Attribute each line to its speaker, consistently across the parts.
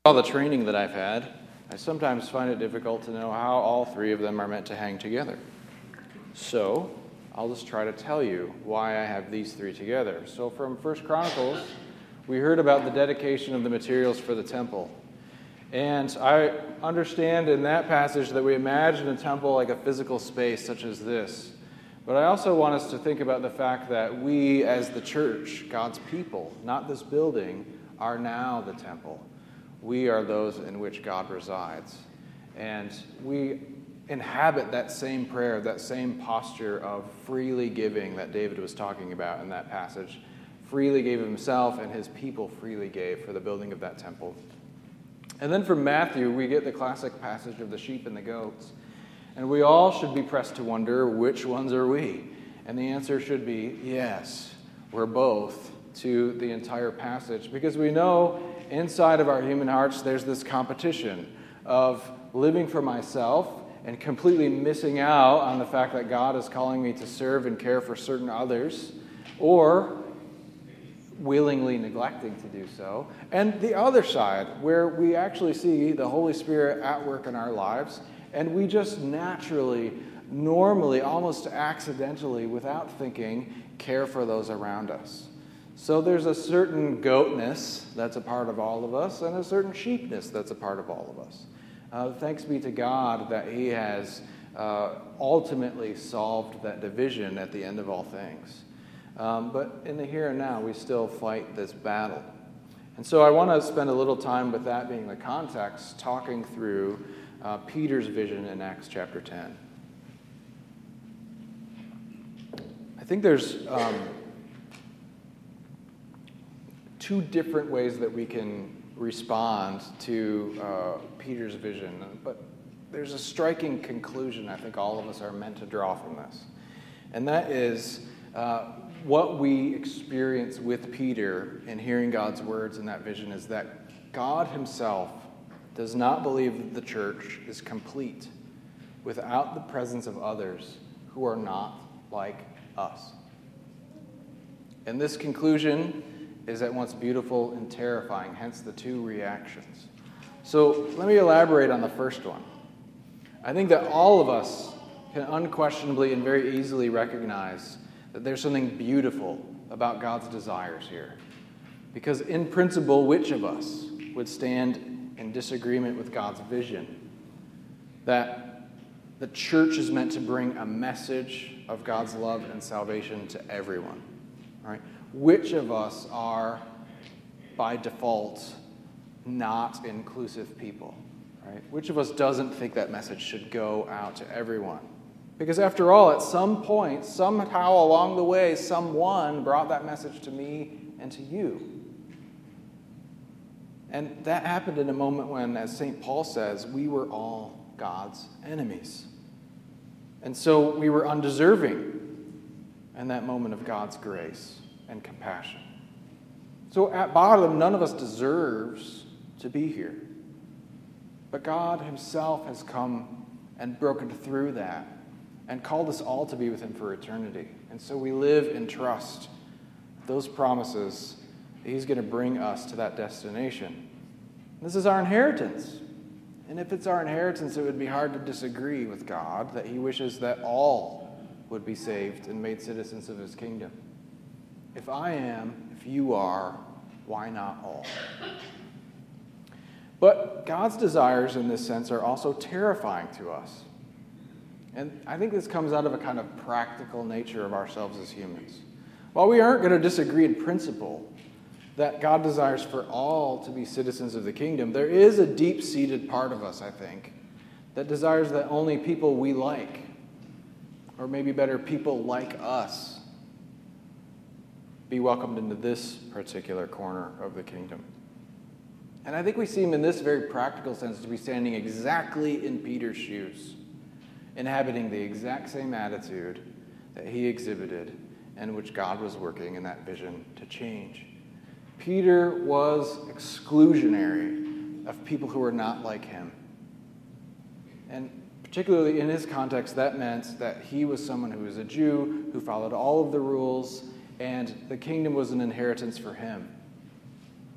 Speaker 1: All the training that I've had, I sometimes find it difficult to know how all three of them are meant to hang together. So I'll just try to tell you why I have these three together. So from 1 Chronicles, we heard about the dedication of the materials for the temple. And I understand in that passage that we imagine a temple like a physical space such as this. But I also want us to think about the fact that we as the church, God's people, not this building, are now the temple. We are those in which God resides. And we inhabit that same prayer, that same posture of freely giving that David was talking about in that passage. Freely gave himself, and his people freely gave for the building of that temple. And then from Matthew, we get the classic passage of the sheep and the goats. And we all should be pressed to wonder, which ones are we? And the answer should be, yes, we're both to the entire passage. Because we know inside of our human hearts, there's this competition of living for myself and completely missing out on the fact that God is calling me to serve and care for certain others, or willingly neglecting to do so. And the other side, where we actually see the Holy Spirit at work in our lives, and we just naturally, normally, almost accidentally, without thinking, care for those around us. So there's a certain goatness that's a part of all of us, and a certain sheepness that's a part of all of us. Thanks be to God that He has ultimately solved that division at the end of all things. But in the here and now, we still fight this battle. And so I want to spend a little time with that being the context, talking through Peter's vision in Acts chapter 10. I think there's two different ways that we can respond to Peter's vision, but there's a striking conclusion I think all of us are meant to draw from this, and that is what we experience with Peter in hearing God's words in that vision is that God himself does not believe that the church is complete without the presence of others who are not like us. And this conclusion is at once beautiful and terrifying, hence the two reactions. So let me elaborate on the first one. I think that all of us can unquestionably and very easily recognize that there's something beautiful about God's desires here. Because in principle, which of us would stand in disagreement with God's vision that the church is meant to bring a message of God's love and salvation to everyone? Right? Which of us are, by default, not inclusive people? Right? Which of us doesn't think that message should go out to everyone? Because after all, at some point, somehow along the way, someone brought that message to me and to you. And that happened in a moment when, as St. Paul says, we were all God's enemies. And so we were undeserving in that moment of God's grace and compassion. So at bottom, none of us deserves to be here. But God himself has come and broken through that and called us all to be with him for eternity. And so we live in trust. Those promises, he's going to bring us to that destination. This is our inheritance. And if it's our inheritance, it would be hard to disagree with God that he wishes that all would be saved and made citizens of his kingdom. If I am, if you are, why not all? But God's desires in this sense are also terrifying to us. And I think this comes out of a kind of practical nature of ourselves as humans. While we aren't going to disagree in principle that God desires for all to be citizens of the kingdom, there is a deep-seated part of us, I think, that desires that only people we like, or maybe better, people like us, be welcomed into this particular corner of the kingdom. And I think we see him in this very practical sense to be standing exactly in Peter's shoes, inhabiting the exact same attitude that he exhibited and which God was working in that vision to change. Peter was exclusionary of people who were not like him. And particularly in his context, that meant that he was someone who was a Jew, who followed all of the rules, and the kingdom was an inheritance for him.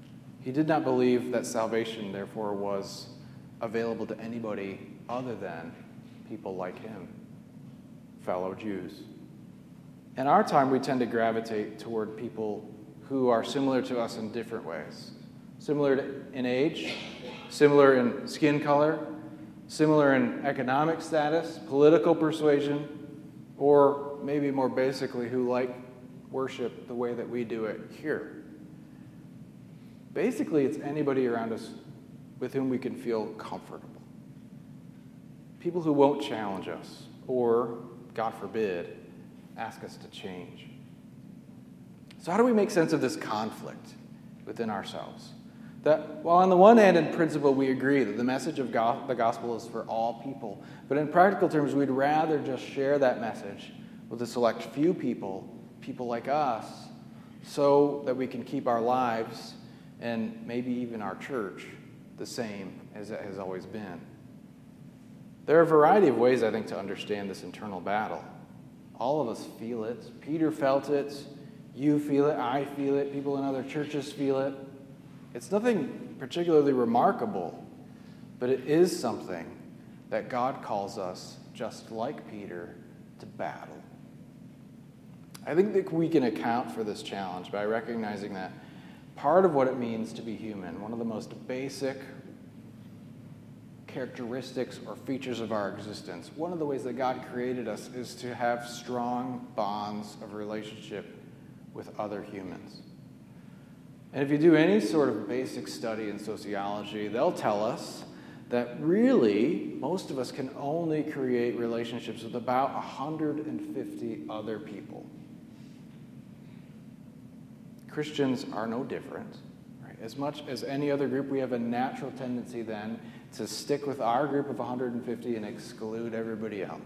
Speaker 1: He did not believe that salvation, therefore, was available to anybody other than people like him, fellow Jews. In our time, we tend to gravitate toward people who are similar to us in different ways. Similar in age, similar in skin color, similar in economic status, political persuasion, or maybe more basically, who like worship the way that we do it here. Basically, it's anybody around us with whom we can feel comfortable. People who won't challenge us or, God forbid, ask us to change. So how do we make sense of this conflict within ourselves? That while on the one hand, in principle, we agree that the message of the gospel is for all people, but in practical terms, we'd rather just share that message with a select few people, people like us, so that we can keep our lives and maybe even our church the same as it has always been. There are a variety of ways, I think, to understand this internal battle. All of us feel it. Peter felt it. You feel it. I feel it. People in other churches feel it. It's nothing particularly remarkable, but it is something that God calls us, just like Peter, to battle. I think that we can account for this challenge by recognizing that part of what it means to be human, one of the most basic characteristics or features of our existence, one of the ways that God created us is to have strong bonds of relationship with other humans. And if you do any sort of basic study in sociology, they'll tell us that really most of us can only create relationships with about 150 other people. Christians are no different. Right? As much as any other group, we have a natural tendency then to stick with our group of 150 and exclude everybody else.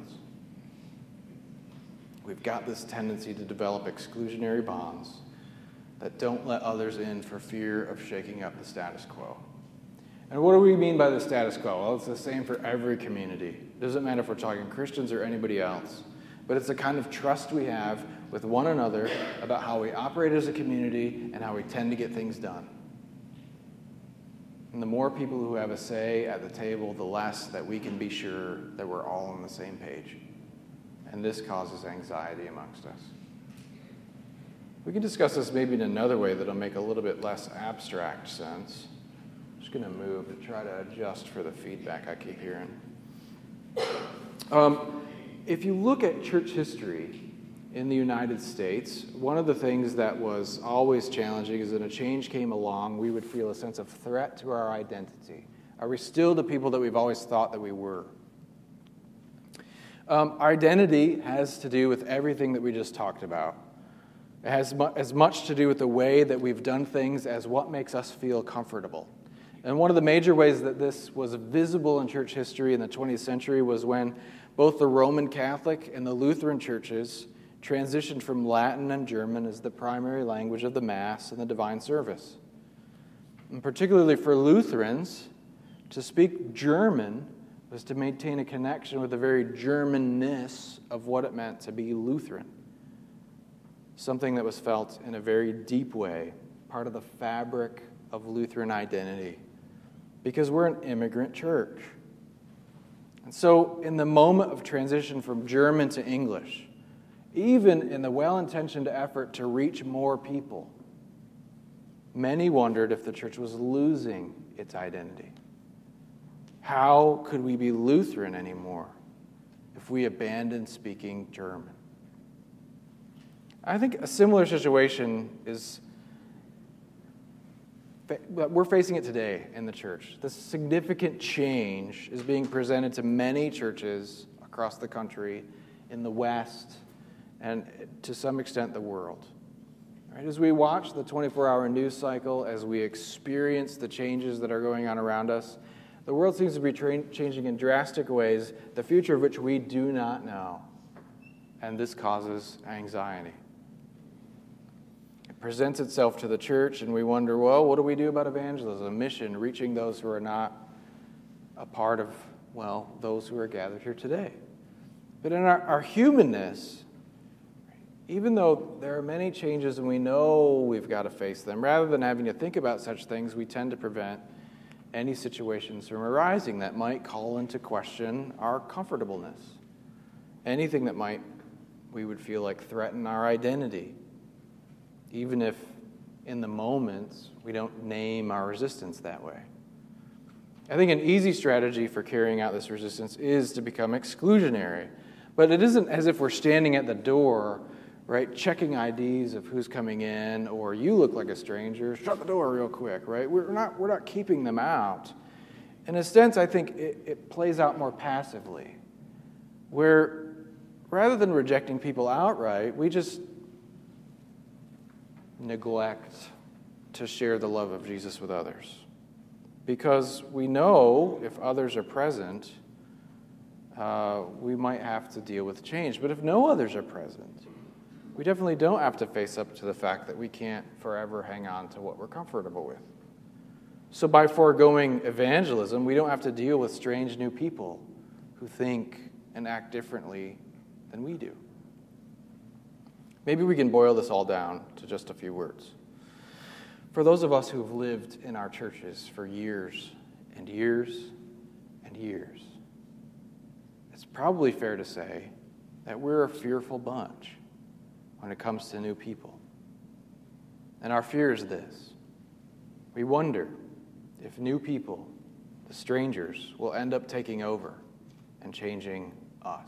Speaker 1: We've got this tendency to develop exclusionary bonds that don't let others in for fear of shaking up the status quo. And what do we mean by the status quo? Well, it's the same for every community. It doesn't matter if we're talking Christians or anybody else. But it's the kind of trust we have with one another about how we operate as a community and how we tend to get things done. And the more people who have a say at the table, the less that we can be sure that we're all on the same page. And this causes anxiety amongst us. We can discuss this maybe in another way that'll make a little bit less abstract sense. I'm just going to move to try to adjust for the feedback I keep hearing. If you look at church history in the United States, one of the things that was always challenging is that a change came along, we would feel a sense of threat to our identity. Are we still the people that we've always thought that we were? Our identity has to do with everything that we just talked about. It has as much to do with the way that we've done things as what makes us feel comfortable. And one of the major ways that this was visible in church history in the 20th century was when both the Roman Catholic and the Lutheran churches transitioned from Latin and German as the primary language of the Mass and the divine service. And particularly for Lutherans, to speak German was to maintain a connection with the very Germanness of what it meant to be Lutheran. Something that was felt in a very deep way, part of the fabric of Lutheran identity, because we're an immigrant church. And so in the moment of transition from German to English, even in the well-intentioned effort to reach more people, many wondered if the church was losing its identity. How could we be Lutheran anymore if we abandoned speaking German? I think a similar situation is we're facing it today in the church. This significant change is being presented to many churches across the country, in the West, and to some extent the world. Right? As we watch the 24-hour news cycle, as we experience the changes that are going on around us, the world seems to be changing in drastic ways, the future of which we do not know. And this causes anxiety. It presents itself to the church, and we wonder, well, what do we do about evangelism, mission, reaching those who are not a part of, those who are gathered here today? But in our humanness, even though there are many changes and we know we've got to face them, rather than having to think about such things, we tend to prevent any situations from arising that might call into question our comfortableness. Anything that we would feel like threaten our identity, even if in the moment we don't name our resistance that way. I think an easy strategy for carrying out this resistance is to become exclusionary. But it isn't as if we're standing at the door, right, checking IDs of who's coming in, or you look like a stranger, shut the door real quick, right? We're not keeping them out. In a sense, I think it plays out more passively, where rather than rejecting people outright, we just neglect to share the love of Jesus with others. Because we know if others are present, we might have to deal with change. But if no others are present, we definitely don't have to face up to the fact that we can't forever hang on to what we're comfortable with. So by foregoing evangelism, we don't have to deal with strange new people who think and act differently than we do. Maybe we can boil this all down to just a few words. For those of us who have lived in our churches for years and years and years, it's probably fair to say that we're a fearful bunch when it comes to new people. And our fear is this: we wonder if new people, the strangers, will end up taking over and changing us.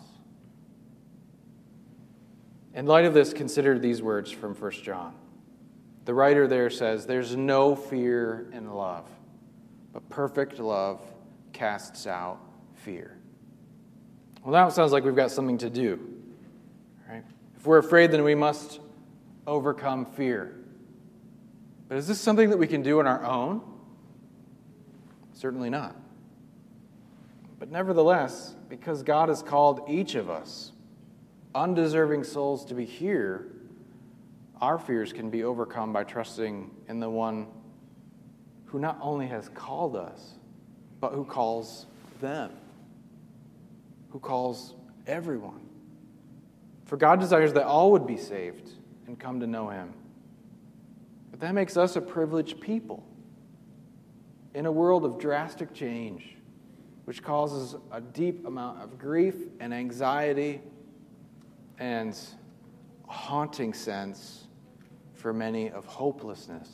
Speaker 1: In light of this, consider these words from 1 John. The writer there says, "There's no fear in love, but perfect love casts out fear." Well, now it sounds like we've got something to do, right? If we're afraid, then we must overcome fear. But is this something that we can do on our own? Certainly not. But nevertheless, because God has called each of us, undeserving souls, to be here, our fears can be overcome by trusting in the one who not only has called us, but who calls them, who calls everyone. For God desires that all would be saved and come to know him. But that makes us a privileged people in a world of drastic change, which causes a deep amount of grief and anxiety and a haunting sense for many of hopelessness.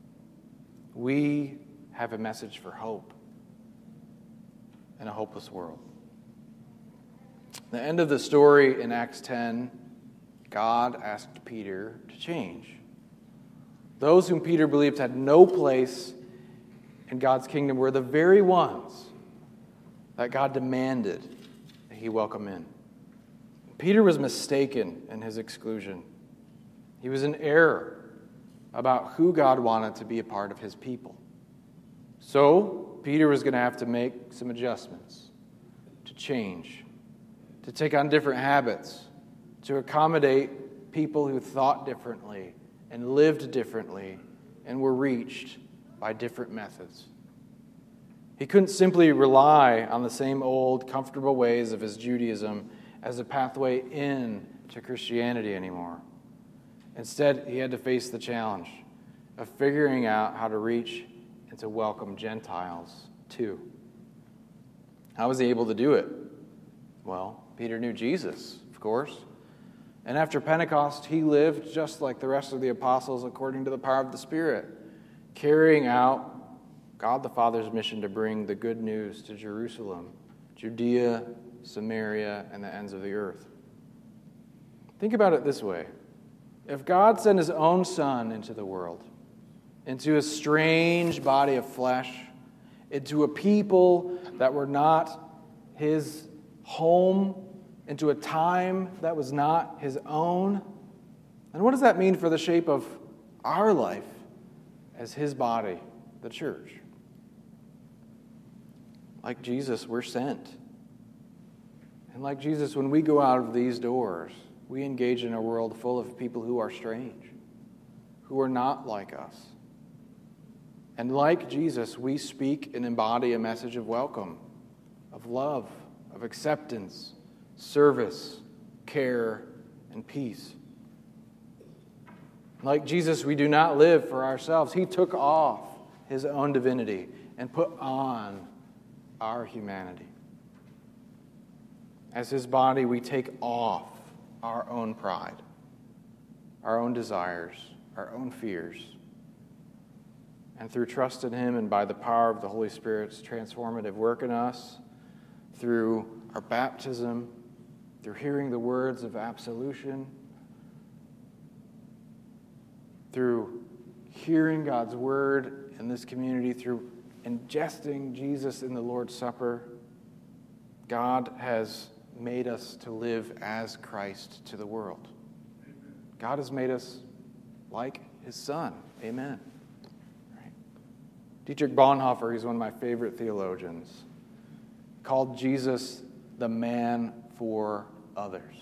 Speaker 1: We have a message for hope in a hopeless world. The end of the story in Acts 10, God asked Peter to change. Those whom Peter believed had no place in God's kingdom were the very ones that God demanded that he welcome in. Peter was mistaken in his exclusion. He was in error about who God wanted to be a part of his people. So, Peter was going to have to make some adjustments, to change, to take on different habits, to accommodate people who thought differently and lived differently and were reached by different methods. He couldn't simply rely on the same old, comfortable ways of his Judaism as a pathway in to Christianity anymore. Instead, he had to face the challenge of figuring out how to reach and to welcome Gentiles too. How was he able to do it? Well, Peter knew Jesus, of course. And after Pentecost, he lived just like the rest of the apostles according to the power of the Spirit, carrying out God the Father's mission to bring the good news to Jerusalem, Judea, Samaria, and the ends of the earth. Think about it this way. If God sent his own Son into the world, into a strange body of flesh, into a people that were not his home, into a time that was not his own, then what does that mean for the shape of our life as his body, the church? Like Jesus, we're sent. And like Jesus, when we go out of these doors, we engage in a world full of people who are strange, who are not like us. And like Jesus, we speak and embody a message of welcome, of love, of acceptance, service, care, and peace. Like Jesus, we do not live for ourselves. He took off his own divinity and put on our humanity. As his body, we take off our own pride, our own desires, our own fears. And through trust in him and by the power of the Holy Spirit's transformative work in us, through our baptism, through hearing the words of absolution, through hearing God's word in this community, through ingesting Jesus in the Lord's Supper, God has made us to live as Christ to the world. God has made us like his Son. Amen. Right. Dietrich Bonhoeffer, he's one of my favorite theologians, called Jesus the man for others.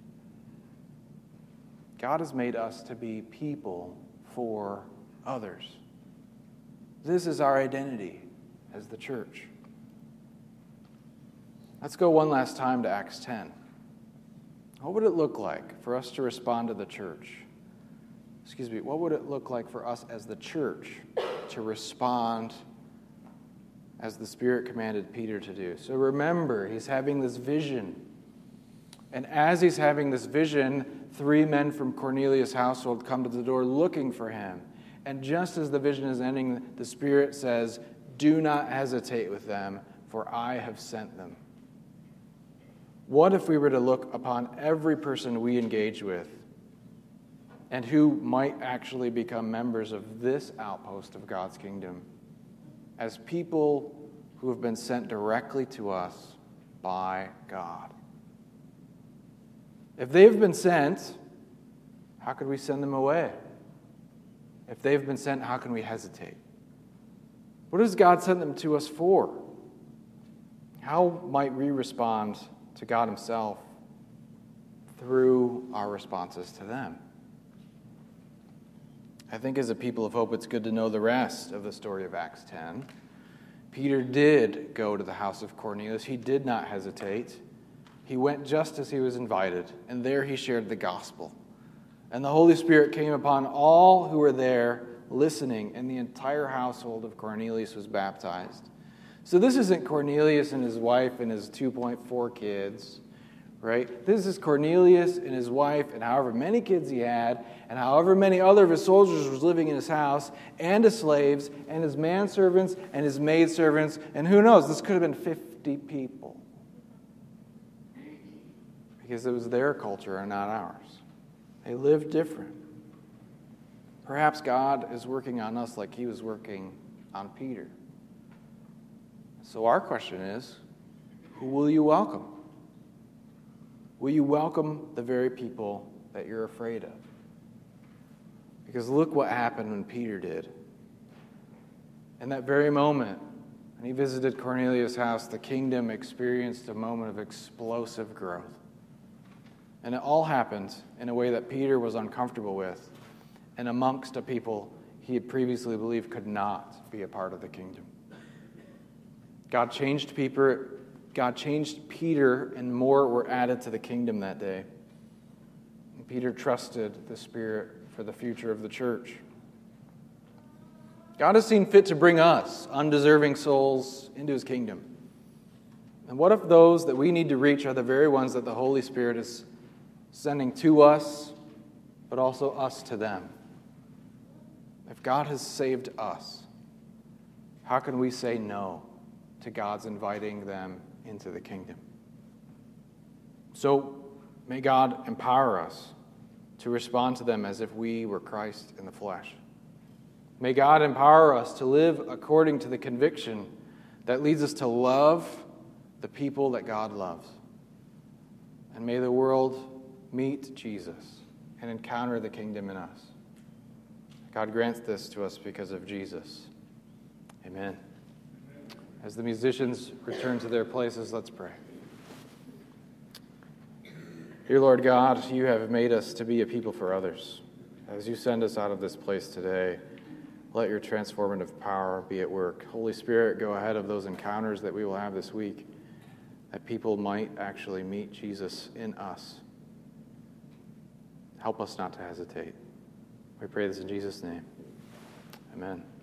Speaker 1: God has made us to be people for others. This is our identity as the church. Let's go one last time to Acts 10. What would it look like for us to respond to the church? What would it look like for us as the church to respond as the Spirit commanded Peter to do? So remember, he's having this vision. And as he's having this vision, 3 men from Cornelius' household come to the door looking for him. And just as the vision is ending, the Spirit says, "Do not hesitate with them, for I have sent them." What if we were to look upon every person we engage with and who might actually become members of this outpost of God's kingdom as people who have been sent directly to us by God? If they've been sent, how could we send them away? If they've been sent, how can we hesitate? What has God sent them to us for? How might we respond to God himself through our responses to them? I think as a people of hope, it's good to know the rest of the story of Acts 10. Peter did go to the house of Cornelius. He did not hesitate. He went just as he was invited, and there he shared the gospel. And the Holy Spirit came upon all who were there listening, and the entire household of Cornelius was baptized. So this isn't Cornelius and his wife and his 2.4 kids, right? This is Cornelius and his wife and however many kids he had and however many other of his soldiers was living in his house, and his slaves and his manservants and his maidservants, and who knows, this could have been 50 people. Because it was their culture and not ours. They lived different. Perhaps God is working on us like he was working on Peter. So our question is, who will you welcome? Will you welcome the very people that you're afraid of? Because look what happened when Peter did. In that very moment, when he visited Cornelius' house, the kingdom experienced a moment of explosive growth. And it all happened in a way that Peter was uncomfortable with and amongst a people he had previously believed could not be a part of the kingdom. God changed Peter, and more were added to the kingdom that day. And Peter trusted the Spirit for the future of the church. God has seen fit to bring us, undeserving souls, into his kingdom. And what if those that we need to reach are the very ones that the Holy Spirit is sending to us, but also us to them? If God has saved us, how can we say no to God's inviting them into the kingdom? So may God empower us to respond to them as if we were Christ in the flesh. May God empower us to live according to the conviction that leads us to love the people that God loves. And may the world meet Jesus and encounter the kingdom in us. God grants this to us because of Jesus. Amen. As the musicians return to their places, let's pray. Dear Lord God, you have made us to be a people for others. As you send us out of this place today, let your transformative power be at work. Holy Spirit, go ahead of those encounters that we will have this week, that people might actually meet Jesus in us. Help us not to hesitate. We pray this in Jesus' name. Amen.